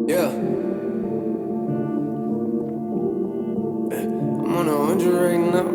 Yeah. I'm on 100 right now.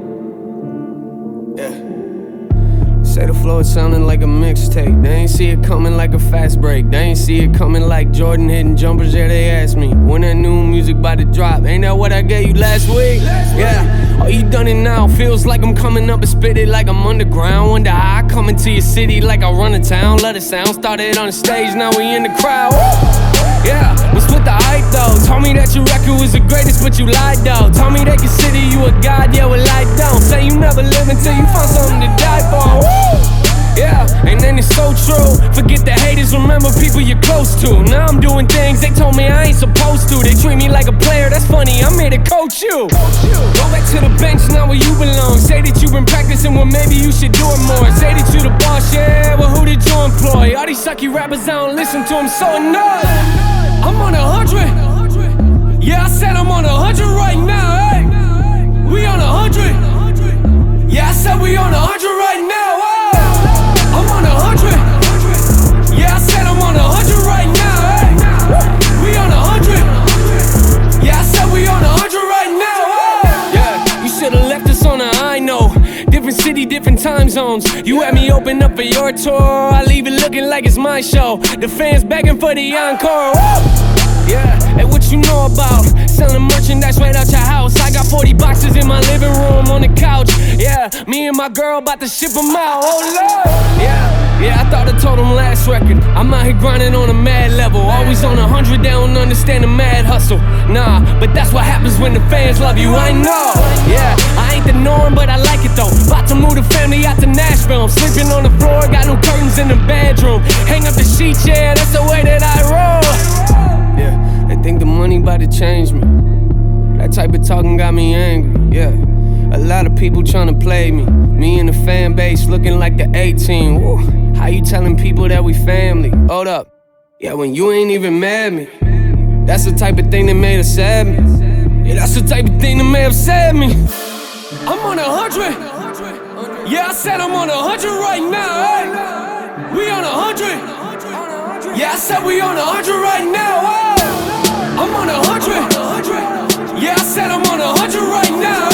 Yeah. Say the flow, it sounding like a mixtape. They ain't see it coming like a fast break. They ain't see it coming like Jordan hitting jumpers. Yeah, they asked me when that new music about to drop. Ain't that what I gave you last week? Yeah. Oh, you done it now. Feels like I'm coming up and spit it like I'm underground. Wonder how I come into your city like I run a town. Let it sound. Started on the stage, now we in the crowd. Yeah, what's with the hype though? Told me that your record was the greatest, but you lied though. Told me they consider you a god, yeah, well I don't. Say you never live until you find something to die for. Woo! Yeah, and then it's so true. Forget the haters, remember people you're close to. Now I'm doing things they told me I ain't supposed to. They treat me like a player, that's funny, I'm here to coach you. Go back to the bench, now where you belong. Say that you've been practicing, well maybe you should do it more. Say that you the boss, yeah, well who did you employ? All these sucky rappers, I don't listen to them, so annoyed. I'm on 100. Yeah, I said I'm on 100 right now, hey. We on 100. Yeah, I said we on 100 right now, hey. I'm on 100. Yeah, I said I'm on 100 right now, hey. We on 100. Yeah, I said we on 100 right now, hey. Yeah, you should've left us on a high note. Different city, different time zones. You had me open up for your tour. I leave it looking like it's my show. The fans begging for the encore. Yeah, and what you know about selling merchandise right out your house? I got 40 boxes in my living room on the couch. Yeah, me and my girl about to ship them out. Oh Lord. Yeah, I thought I told them last record. I'm out here grinding on a mad level. Always on 100, they don't understand the mad hustle. Nah, but that's what happens when the fans love you, I know. Yeah, I ain't the norm, but I like it though. About to move the family out to Nashville. I'm sleeping on the floor, got new curtains in the bedroom. Hang up the sheets, yeah, that's the way that I roll. Yeah, they think the money about to change me. That type of talking got me angry, yeah. A lot of people tryna play me. Me and the fan base looking like the A-team. Woo. How you telling people that we family? Hold up. Yeah, when you ain't even mad me. That's the type of thing that made upset me. Yeah, that's the type of thing that may upset me. I'm on 100. Yeah, I said I'm on 100 right now, hey. We on 100. Yeah, I said we on 100 right now, hey. I'm on 100. Yeah, I said I'm on 100 right now.